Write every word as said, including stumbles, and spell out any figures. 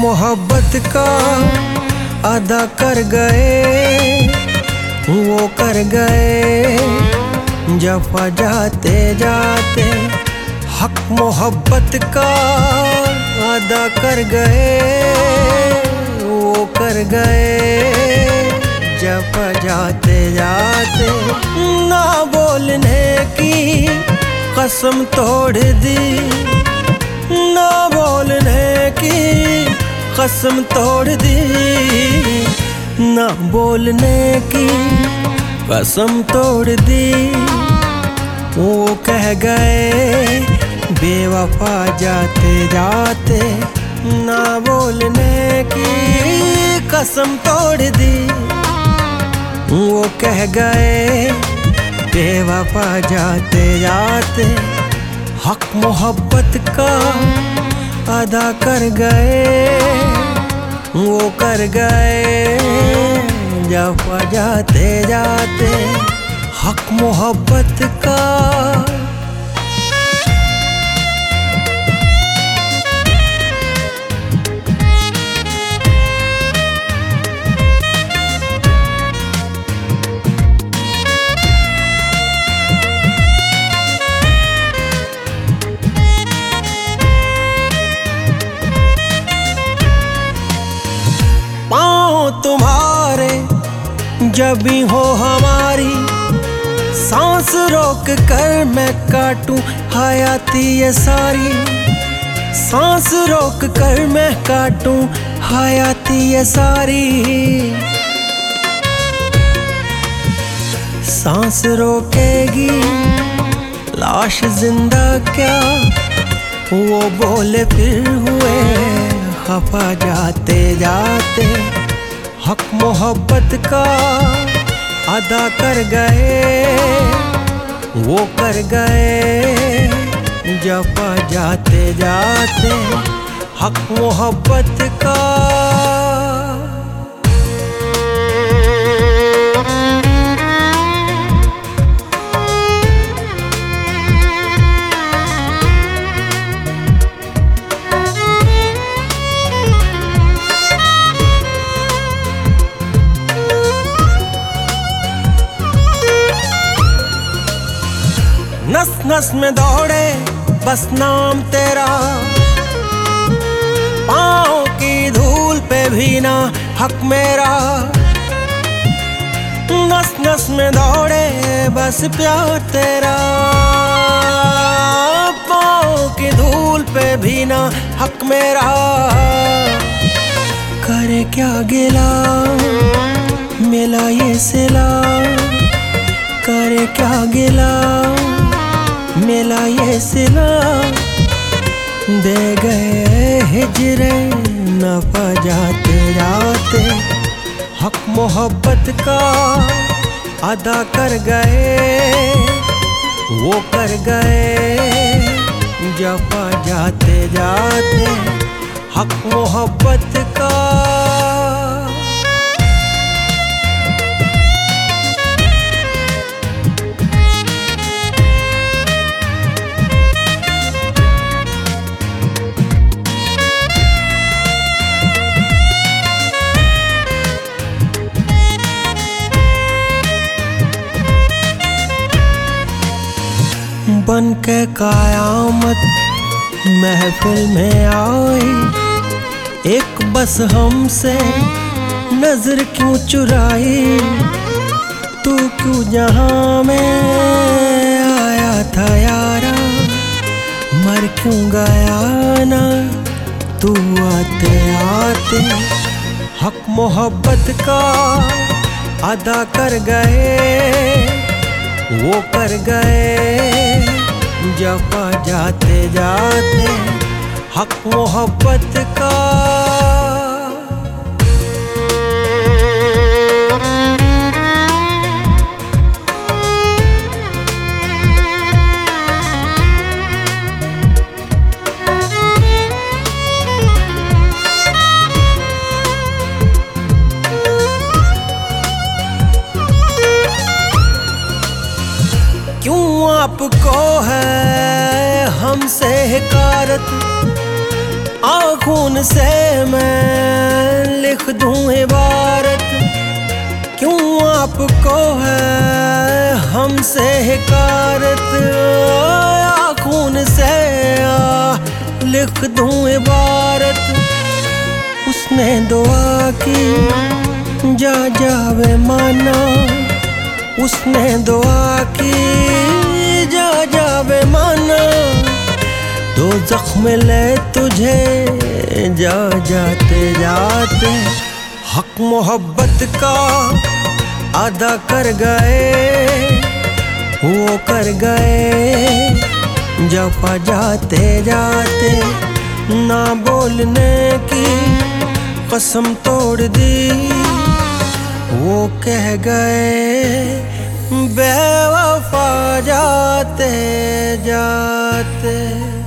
मोहब्बत का अदा कर गए, वो कर गए जफा जाते जाते। हक मोहब्बत का अदा कर गए, वो कर गए जफा जाते जाते। ना बोलने की कसम तोड़ दी, ना बोलने की कसम तोड़ दी, ना बोलने की कसम तोड़ दी। वो कह गए बेवफा जाते जाते, ना बोलने की कसम तोड़ दी। वो कह गए बेवफा जाते जाते। हक मोहब्बत का अदा कर गए, वो कर गए जफा जाते जाते। हक मोहब्बत का। पाँव तुम्हारे जब भी हो हमारी, सांस रोक कर मैं काटूं हयाती ये सारी। सांस रोक कर मैं काटूं हयाती ये सारी। सांस रोकेगी लाश जिंदा क्या, वो बोले फिर हुए खफा जाते जाते। हक मोहब्बत का अदा कर गए, वो कर गए जफा जाते जाते। हक मोहब्बत का। नस नस में दौड़े बस नाम तेरा, पाँव की धूल पे भी ना हक मेरा। नस नस में दौड़े बस प्यार तेरा, पाँव की धूल पे भी ना हक मेरा। करे क्या गिला मिला ये सिला, करे क्या गिला मिला ये सिला। दे गए हिजरे नफा जाते जाते। हक मोहब्बत का अदा कर गए, वो कर गए जफा जाते जाते। हक मोहब्बत का। बन के कयामत महफिल में आई, एक बस हमसे नजर क्यों चुराई। तू क्यों जहां में आया था यारा, मर क्यों गया ना तू आते आते। हक मोहब्बत का अदा कर गए, वो कर गए जफा जाते जाते। हक मोहब्बत का। आपको है हमसे हिकारत, आँखों से मैं लिख दूं इबारत, क्यों आपको है हमसे हिकारत। आँखों से आ लिख दूं इबारत, उसने दुआ की जा जावे माना, उसने दुआ की जा जावे माना। दो जख्म ले तुझे जा जाते जाते, हक मोहब्बत का अदा कर गए, वो कर गए जफा जाते जाते। ना बोलने की कसम तोड़ दी, वो कह गए बेवफा जाते जाते।